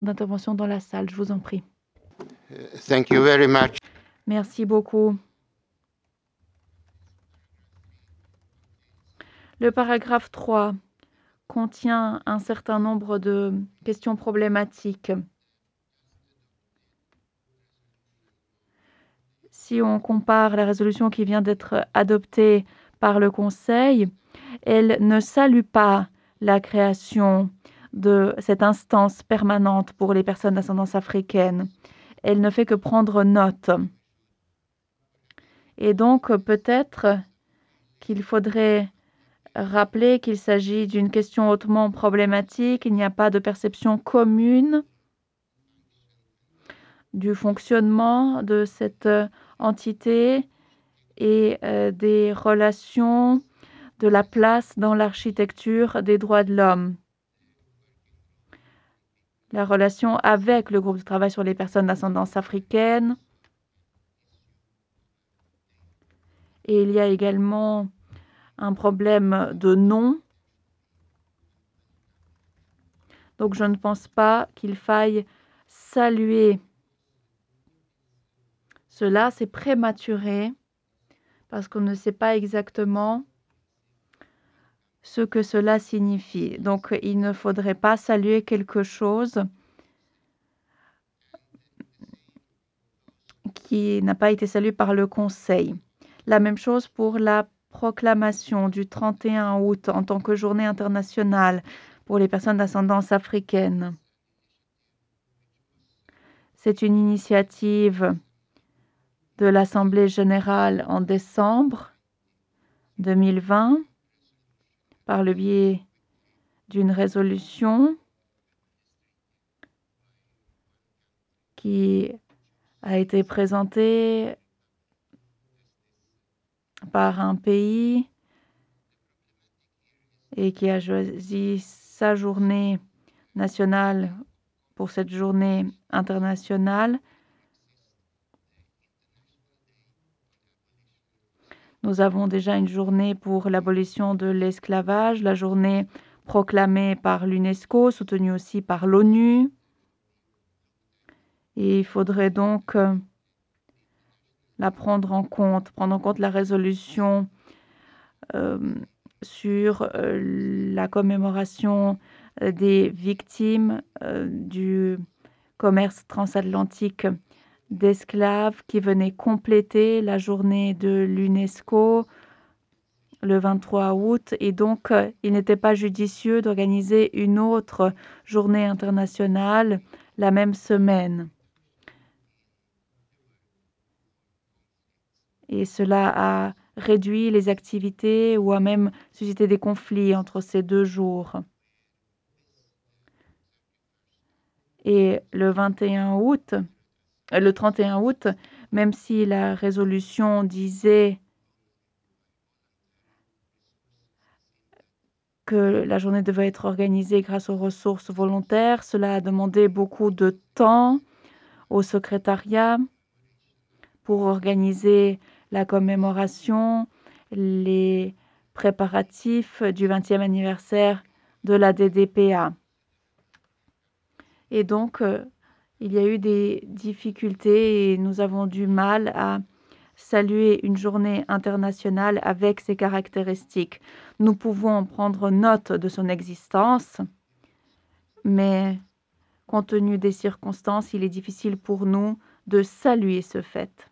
d'intervention dans la salle, je vous en prie. Thank you very much. Merci beaucoup. Le paragraphe 3 contient un certain nombre de questions problématiques. Si on compare la résolution qui vient d'être adoptée par le Conseil, elle ne salue pas la création de cette instance permanente pour les personnes d'ascendance africaine. Elle ne fait que prendre note. Et donc, peut-être qu'il faudrait rappeler qu'il s'agit d'une question hautement problématique. Il n'y a pas de perception commune du fonctionnement de cette entité et des relations de la place dans l'architecture des droits de l'homme. La relation avec le groupe de travail sur les personnes d'ascendance africaine. Et il y a également un problème de nom. Donc je ne pense pas qu'il faille saluer cela. C'est prématuré parce qu'on ne sait pas exactement ce que cela signifie. Donc il ne faudrait pas saluer quelque chose qui n'a pas été salué par le Conseil. La même chose pour la proclamation du 31 août en tant que journée internationale pour les personnes d'ascendance africaine. C'est une initiative de l'Assemblée générale en décembre 2020 par le biais d'une résolution qui a été présentée par un pays et qui a choisi sa journée nationale pour cette journée internationale. Nous avons déjà une journée pour l'abolition de l'esclavage, la journée proclamée par l'UNESCO, soutenue aussi par l'ONU. Et il faudrait donc la prendre en compte la résolution sur la commémoration des victimes du commerce transatlantique d'esclaves qui venait compléter la journée de l'UNESCO le 23 août. Et donc, il n'était pas judicieux d'organiser une autre journée internationale la même semaine. Et cela a réduit les activités ou a même suscité des conflits entre ces deux jours. Et le 31 août, même si la résolution disait que la journée devait être organisée grâce aux ressources volontaires, cela a demandé beaucoup de temps au secrétariat pour organiser la commémoration, les préparatifs du 20e anniversaire de la DDPA. Et donc, il y a eu des difficultés et nous avons du mal à saluer une journée internationale avec ces caractéristiques. Nous pouvons prendre note de son existence, mais compte tenu des circonstances, il est difficile pour nous de saluer ce fait.